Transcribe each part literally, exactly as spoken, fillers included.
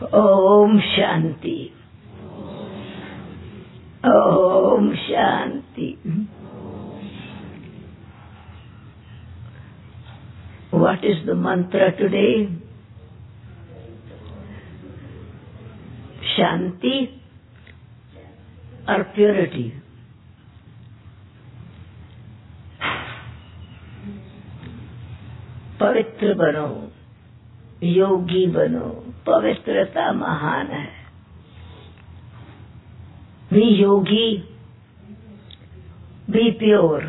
Om Shanti. Om Shanti. What is the mantra today? Shanti or purity? पवित्र बनो, योगी बनो, पवित्रता महान है. Be yogi, be pure.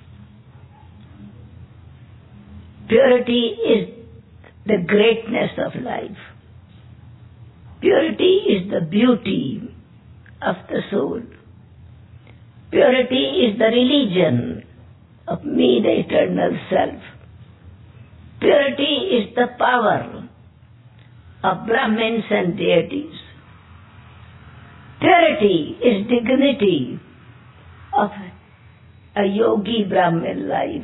Purity is the greatness of life. Purity is the beauty of the soul. Purity is the religion of me, the eternal self. Purity is the power of Brahmins and deities. Purity is dignity of a yogi Brahmin life.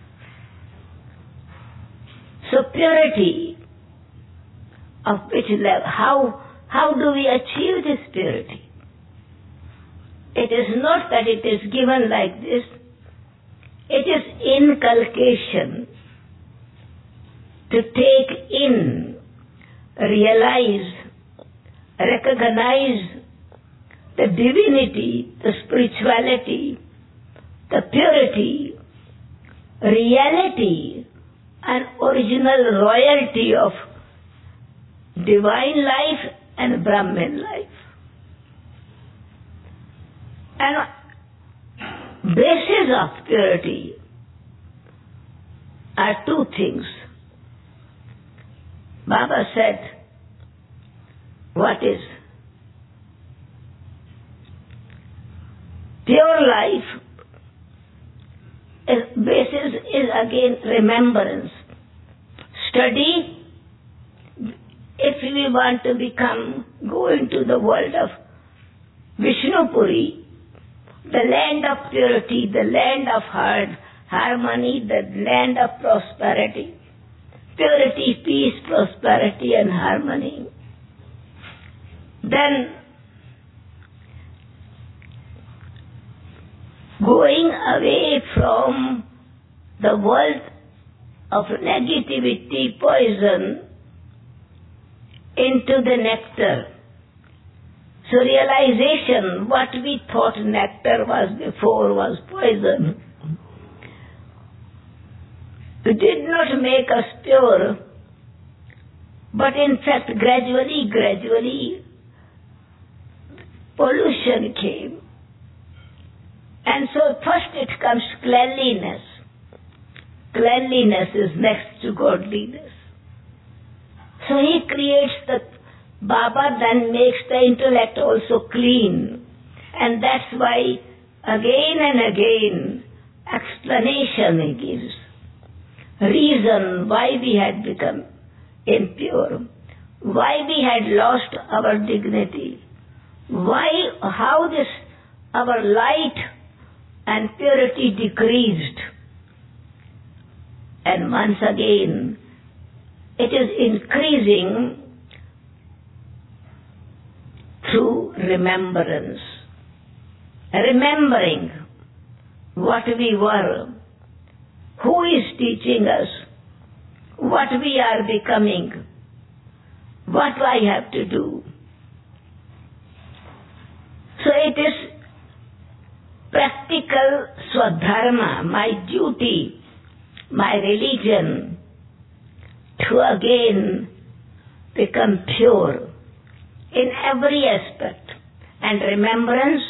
So purity, of which level, how, how do we achieve this purity? It is not that it is given like this. It is inculcation. To take in, realize, recognize the divinity, the spirituality, the purity, reality, and original royalty of divine life and Brahmin life. And basis of purity are two things. Baba said, what is? Pure life is, basis is again remembrance. Study, if we want to become, go into the world of Vishnupuri, the land of purity, the land of hard, harmony, the land of prosperity. Purity, peace, prosperity and harmony. Then, going away from the world of negativity, poison, into the nectar. So realization, what we thought nectar was before was poison. It did not make us pure, but in fact gradually, gradually pollution came. And so first it comes cleanliness. Cleanliness is next to godliness. So he creates the, Baba then makes the intellect also clean. And that's why again and again explanation he gives. Reason why we had become impure, why we had lost our dignity, why, how this, our light and purity decreased. And once again, it is increasing through remembrance. Remembering what we were, who is teaching us, what we are becoming, what I have to do. So it is practical swadharma, my duty, my religion, to again become pure in every aspect. And remembrance,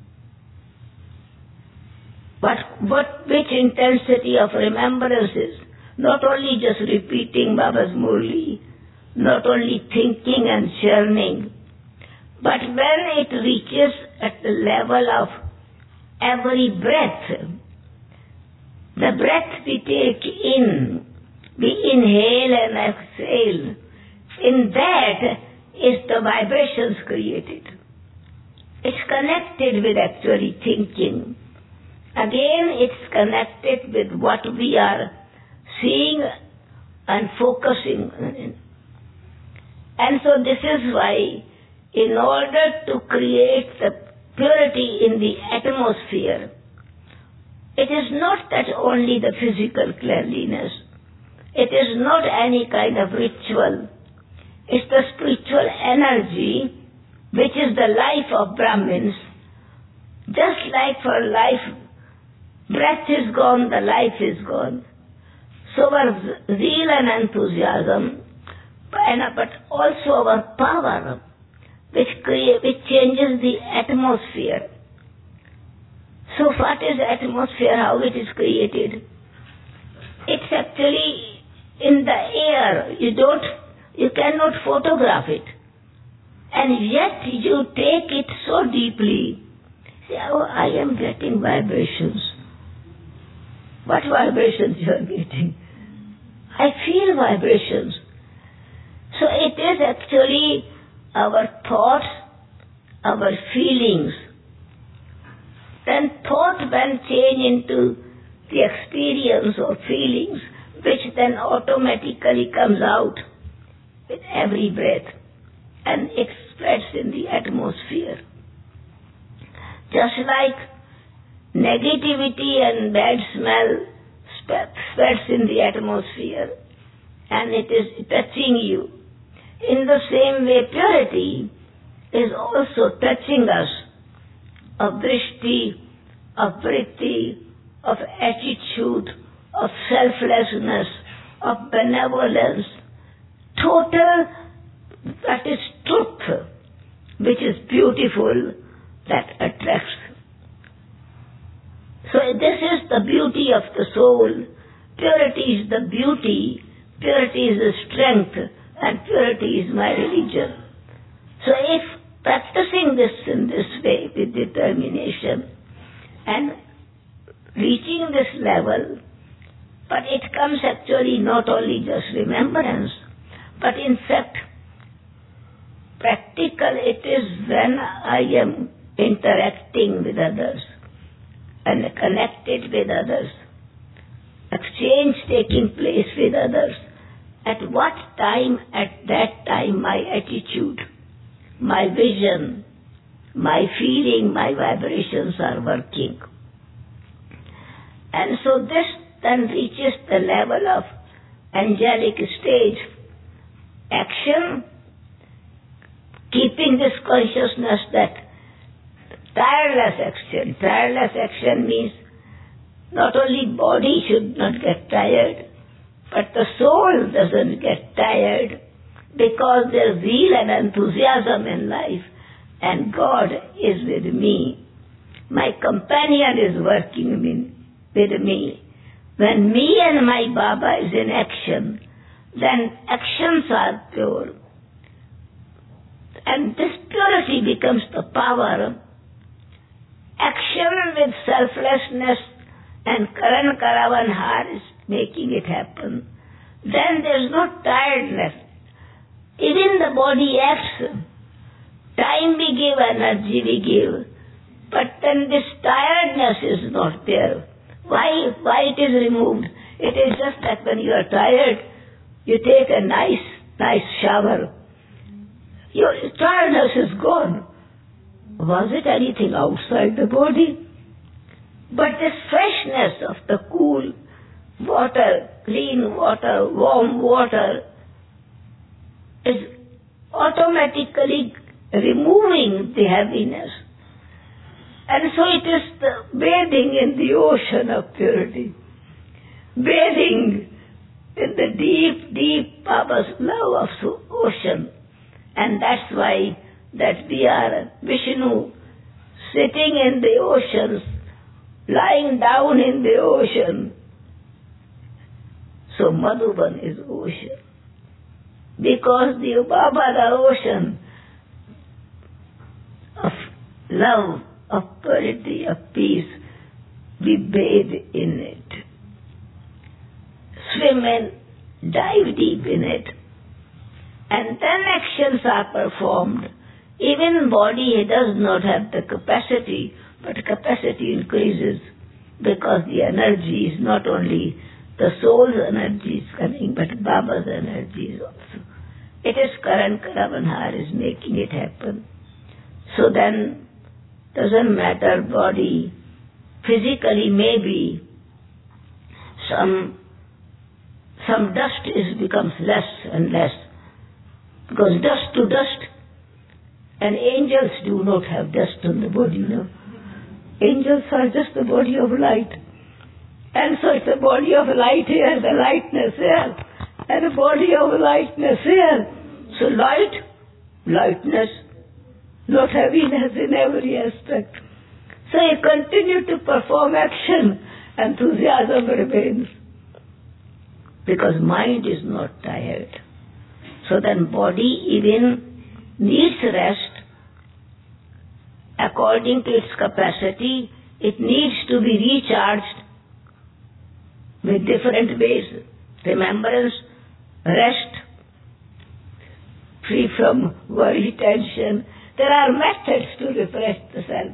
But, but which intensity of remembrance is? Not only just repeating Baba's Murli, not only thinking and churning, but when it reaches at the level of every breath, the breath we take in, we inhale and exhale, in that is the vibrations created. It's connected with actually thinking. Again, it's connected with what we are seeing and focusing on. And so this is why, in order to create the purity in the atmosphere, it is not that only the physical cleanliness. It is not any kind of ritual. It's the spiritual energy which is the life of Brahmins. Just like for life, breath is gone, the life is gone. So our zeal and enthusiasm, but also our power, which, create, which changes the atmosphere. So what is atmosphere, how it is created? It's actually in the air. You don't, you cannot photograph it. And yet you take it so deeply. Say, oh, I am getting vibrations. What vibrations you are getting? I feel vibrations. So it is actually our thoughts, our feelings. Then thought when change into the experience or feelings, which then automatically comes out with every breath and it spreads in the atmosphere. Just like negativity and bad smell spreads in the atmosphere and it is touching you. In the same way, purity is also touching us of drishti, of vritti, of attitude, of selflessness, of benevolence, total, that is truth, which is beautiful, that attracts. So this is the beauty of the soul. Purity is the beauty, purity is the strength, and purity is my religion. So if practicing this in this way with determination and reaching this level, but it comes actually not only just remembrance, but in fact practical it is when I am interacting with others and connected with others, exchange taking place with others. At what time, at that time, my attitude, my vision, my feeling, my vibrations are working. And so this then reaches the level of angelic stage. Action, keeping this consciousness that tireless action, tireless action means not only body should not get tired, but the soul doesn't get tired because there's zeal and enthusiasm in life and God is with me. My companion is working with me. When me and my Baba is in action, then actions are pure. And this purity becomes the power. Action with selflessness and Karan Karavan Har is making it happen. Then there is no tiredness. Even the body acts. Time we give, energy we give. But then this tiredness is not there. Why, why it is removed? It is just that when you are tired, you take a nice, nice shower. Your tiredness is gone. Was it anything outside the body? But this freshness of the cool water, clean water, warm water is automatically removing the heaviness. And so it is the bathing in the ocean of purity. Bathing in the deep, deep Baba's love of ocean. And that's why that we are Vishnu sitting in the oceans, lying down in the ocean. So Madhuban is ocean. Because the Baba, the ocean of love, of purity, of peace, we bathe in it. Swim in, dive deep in it. And then actions are performed. Even body does not have the capacity, but capacity increases because the energy is not only the soul's energy is coming, but Baba's energy is also It is Karan Karavanhar is making it happen. So then, doesn't matter body, physically maybe some some dust is becomes less and less, because dust to dust, and angels do not have dust on the body, no. Angels are just the body of light, and so it's the body of light here, the lightness here, and the body of lightness here. So light, lightness, not heaviness in every aspect. So you continue to perform action, enthusiasm remains, because mind is not tired. So then body even needs rest according to its capacity. It needs to be recharged with different ways. Remembrance, rest, free from worry, tension. There are methods to refresh the self.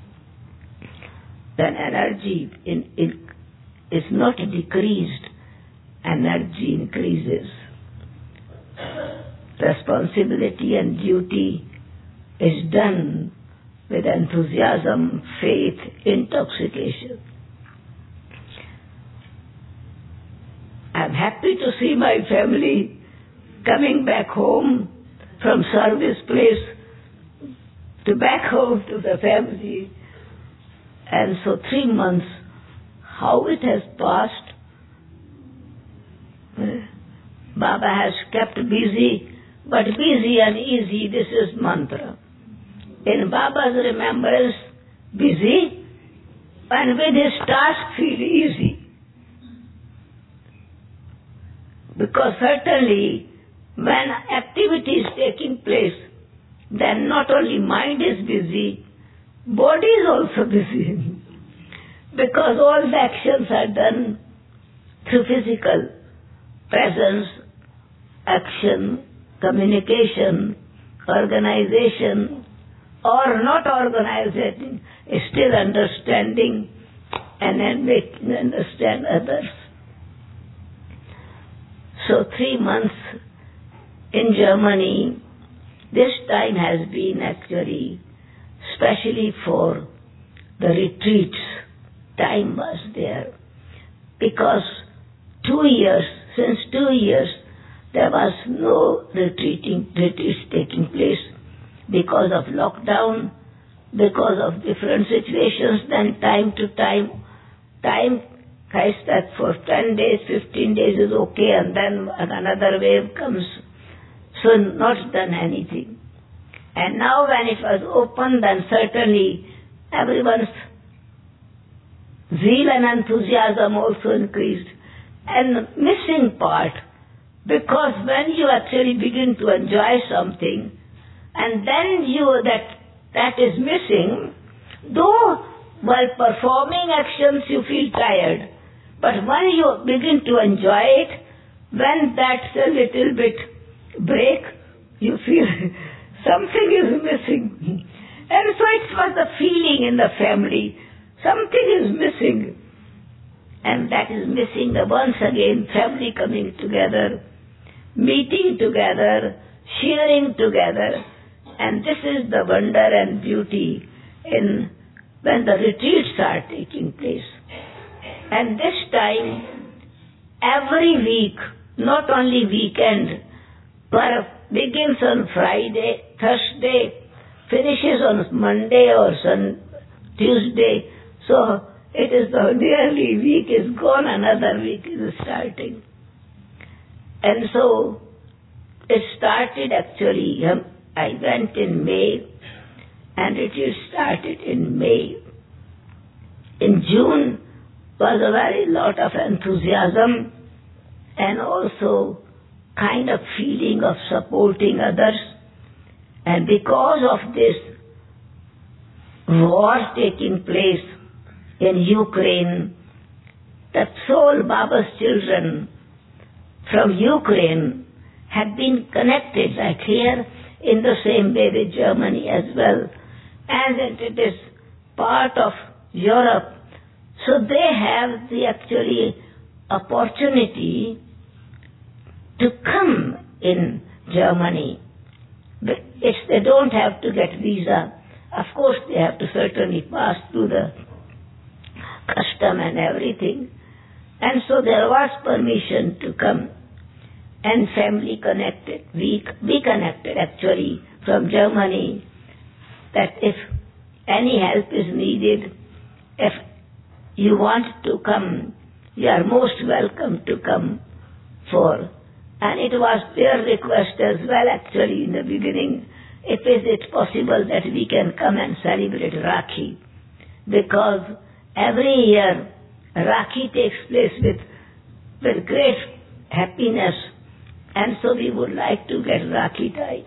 Then energy in, in, is not decreased, energy increases. Responsibility and duty is done with enthusiasm, faith, intoxication. I'm happy to see my family coming back home from service place to back home to the family. And so three months, how it has passed. Baba has kept busy, but busy and easy, this is mantra. In Baba's remembrance, busy, and with his task feel easy. Because certainly, when activity is taking place, then not only mind is busy, body is also busy. Because all the actions are done through physical presence, action, communication, organization, or not organizing, still understanding and then making understand others. So three months in Germany, this time has been actually especially for the retreats. Time was there. Because two years, since two years, there was no retreating, retreats taking place because of lockdown, because of different situations. Then time to time, time is that for ten days, fifteen days is okay, and then another wave comes. So not done anything. And now when it was open, then certainly everyone's zeal and enthusiasm also increased. And missing part, because when you actually begin to enjoy something, and then you that that is missing, though while performing actions you feel tired, but when you begin to enjoy it, when that's a little bit break, you feel something is missing. And so it was the feeling in the family, something is missing. And that is missing the once again family coming together, meeting together, sharing together. And this is the wonder and beauty in when the retreats are taking place. And this time, every week, not only weekend, but begins on Friday, Thursday, finishes on Monday or Sun, Tuesday. So it is the nearly week is gone, another week is starting. And so it started actually, um, I went in May, and it is started in May. In June was a very lot of enthusiasm and also kind of feeling of supporting others. And because of this war taking place in Ukraine, the soul Baba's children from Ukraine had been connected like here in the same way with Germany as well, as it is part of Europe. So they have the actually opportunity to come in Germany. It's, they don't have to get visa. Of course, they have to certainly pass through the custom and everything. And so there was permission to come, and family connected. We, we connected actually from Germany, that if any help is needed, if you want to come, you are most welcome to come for. And it was their request as well actually in the beginning, if is it possible that we can come and celebrate Rakhi, because every year Rakhi takes place with, with great happiness, and so we would like to get Rakhi tied.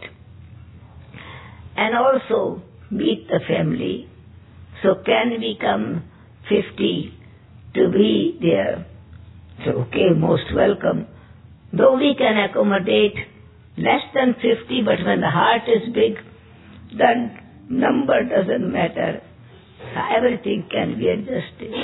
And also meet the family. So can we come fifty to be there? So okay, most welcome. Though we can accommodate less than fifty, but when the heart is big, then number doesn't matter. Everything can be adjusted.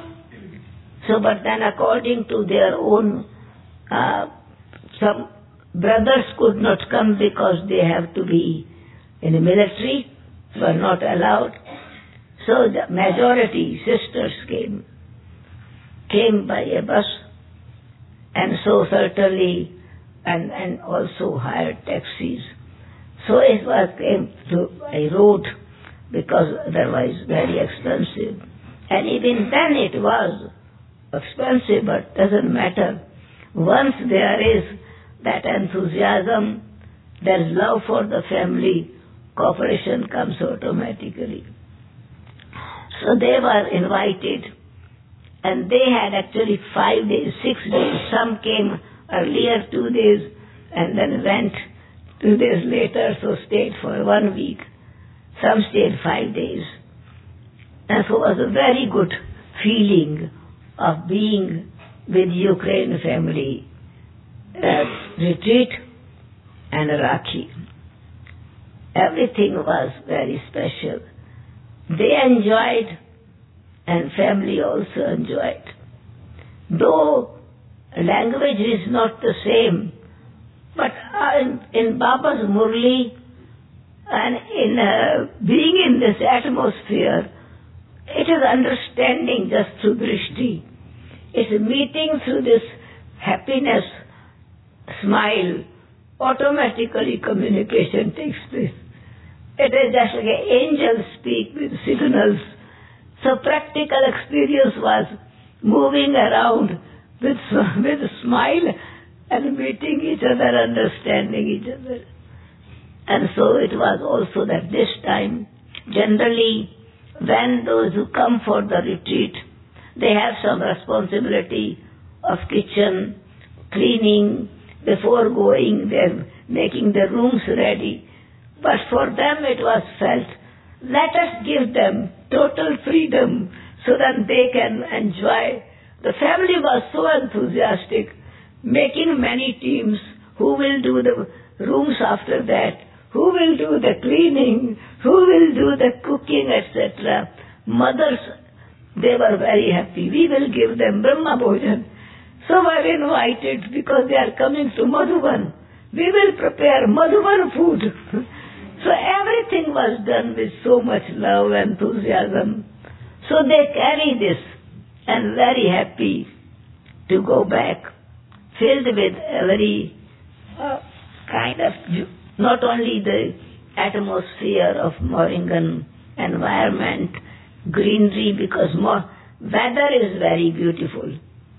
So, but then according to their own, uh, some brothers could not come because they have to be in the military, were not allowed. So the majority sisters came, came by a bus, and so certainly, and, and also hired taxis. So it was came to by road, because otherwise very expensive. And even then it was expensive, but doesn't matter. Once there is that enthusiasm, there is love for the family, cooperation comes automatically. So they were invited, and they had actually five days, six days. Some came earlier, two days, and then went two days later, so stayed for one week. Some stayed five days. And so it was a very good feeling of being with Ukraine family, uh, retreat and Rakhi. Everything was very special. They enjoyed, and family also enjoyed. Though language is not the same, but in, in Baba's Murli and in uh, being in this atmosphere, it is understanding just through drishti. It's meeting through this happiness, smile, automatically communication takes place. It is just like an angel speak with signals. So practical experience was moving around with, with a smile and meeting each other, understanding each other. And so it was also that this time, generally, when those who come for the retreat, they have some responsibility of kitchen, cleaning, before going, they're making the rooms ready. But for them it was felt, let us give them total freedom so that they can enjoy. The family was so enthusiastic, making many teams, who will do the rooms after that, who will do the cleaning, who will do the cooking, et cetera. Mothers, they were very happy. We will give them Brahma Bhojan. So were invited because they are coming to Madhuban. We will prepare Madhuban food. So everything was done with so much love and enthusiasm. So they carry this and very happy to go back, filled with every uh, kind of, not only the atmosphere of Moringan environment, greenery, because more, weather is very beautiful.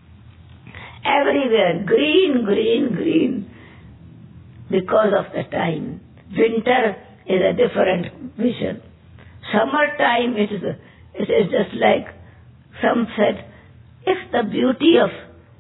Everywhere, green, green, green, because of the time. Winter is a different vision. Summertime, it is, a, it is just like, some said, if the beauty of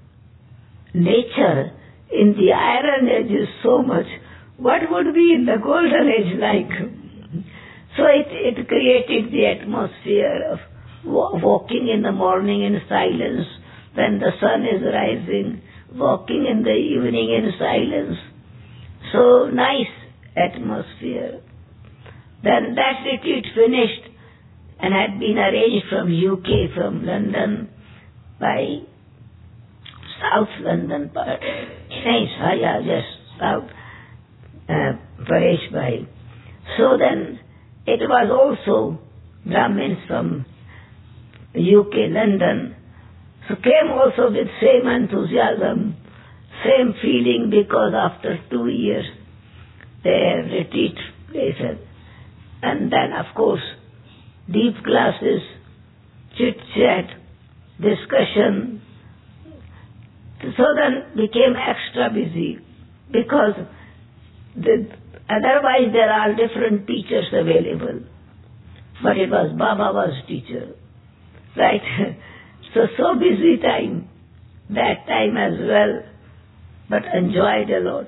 nature in the Iron Age is so much, what would be in the Golden Age like? So it, it created the atmosphere of walking in the morning in silence, when the sun is rising, walking in the evening in silence. So nice atmosphere. Then that retreat finished and had been arranged from U K, from London, by South London part. Nice, yeah, yes, South. uh, Paresh Bhai. So then it was also Brahmins from U K, London, so came also with same enthusiasm, same feeling, because after two years their retreat places. And then of course deep classes, chit-chat, discussion. So then became extra busy, because the, otherwise there are different teachers available. But it was Baba was teacher. Right? So, so busy time, that time as well, but enjoyed a lot.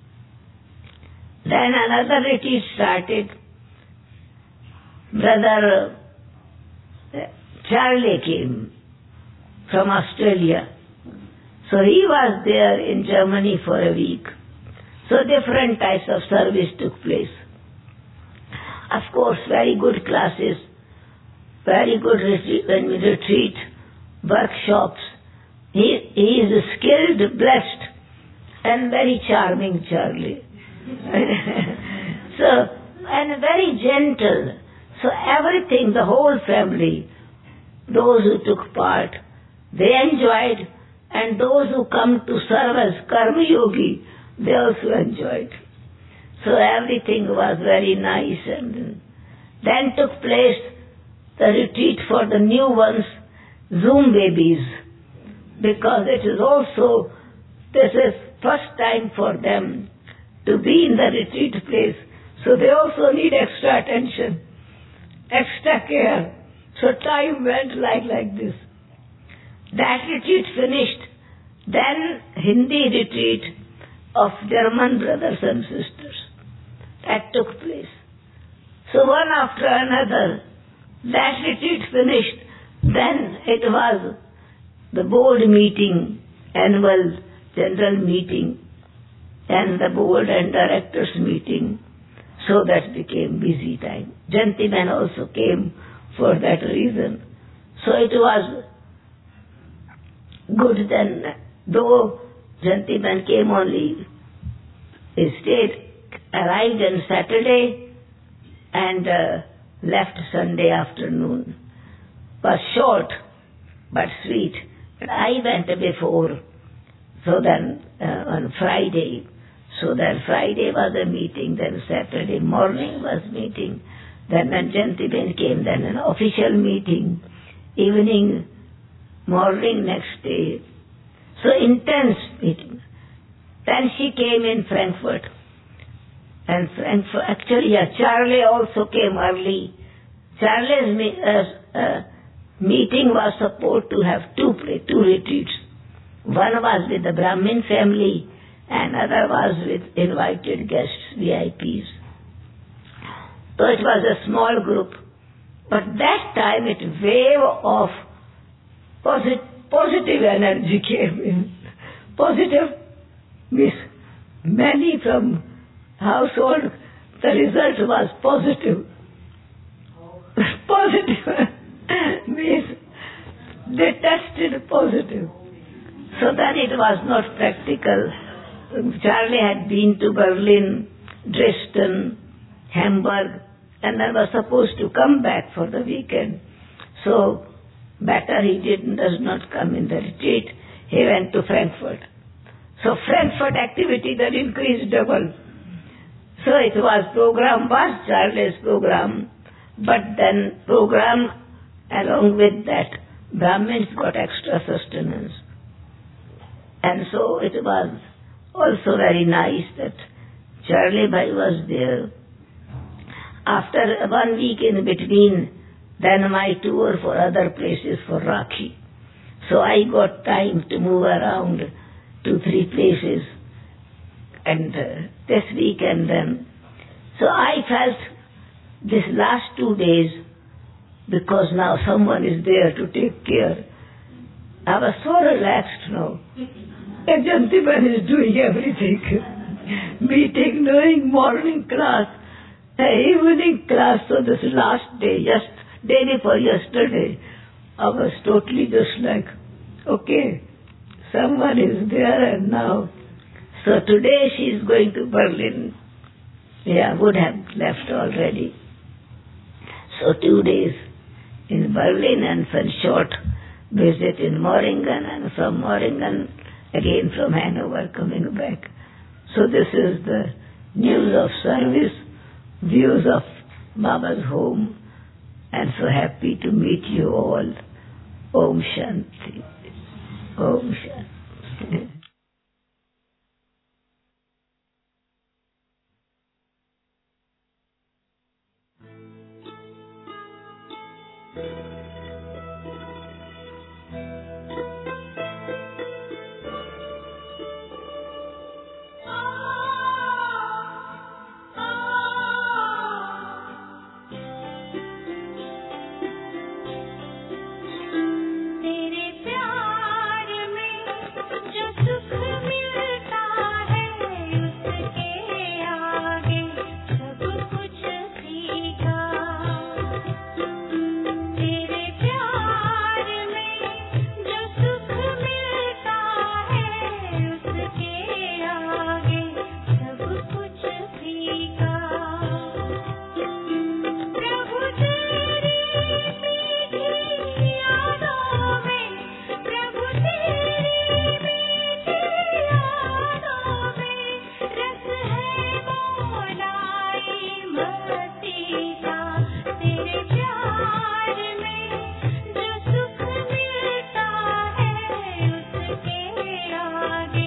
Then another retreat started. Brother uh, Charlie came from Australia. So he was there in Germany for a week. So different types of service took place. Of course, very good classes, very good retreat, when we retreat, workshops. He, he is skilled, blessed, and very charming, Charlie. So, and very gentle. So everything, the whole family, those who took part, they enjoyed, and those who come to serve as Karma Yogi, they also enjoyed. So everything was very nice. And then took place the retreat for the new ones, Zoom babies, because it is also, this is first time for them to be in the retreat place. So they also need extra attention, extra care. So time went like, like this. That retreat finished. Then Hindi retreat of German brothers and sisters. That took place. So one after another, that retreat finished. Then it was the board meeting, annual general meeting, and the board and directors meeting. So that became busy time. Gentlemen also came for that reason. So it was good then, though gentlemen came only, he stayed, arrived on Saturday and uh, left Sunday afternoon. Was short but sweet. But I went before, so then uh, on Friday. So then Friday was a meeting, then Saturday morning was meeting, then when gentlemen came, then an official meeting, evening, morning next day. So intense meeting. Then she came in Frankfurt. And Frankfurt, actually, yeah, Charlie also came early. Charlie's me, uh, uh, meeting was supposed to have two, two retreats. One was with the Brahmin family, and other was with invited guests, V I Ps. So it was a small group. But that time it wave of posit positive energy came in. Positive means many from household, the result was positive. Positive means they tested positive. So then it was not practical. Charlie had been to Berlin, Dresden, Hamburg, and then was supposed to come back for the weekend. So better he did does not come in the retreat. He went to Frankfurt. So Frankfurt activity then increased double. So it was program, was Charlie's program, but then program along with that, Brahmins got extra sustenance. And so it was also very nice that Charlie Bhai was there. After one week in between, then my tour for other places for Rakhi. So I got time to move around two, three places. And uh, this week and then. So I felt this last two days, because now someone is there to take care, I was so relaxed now. A gentleman is doing everything. Meeting, knowing, morning class, evening class. So this last day, just day before yesterday, I was totally just like, okay, someone is there and now. So today she is going to Berlin Yeah, would have left already. So two days in Berlin and some short visit in Moringen, and from Moringen again from Hanover coming back. So this is the news of service, views of Baba's home, and so happy to meet you all. Om Shanti. Om Shanti. आगे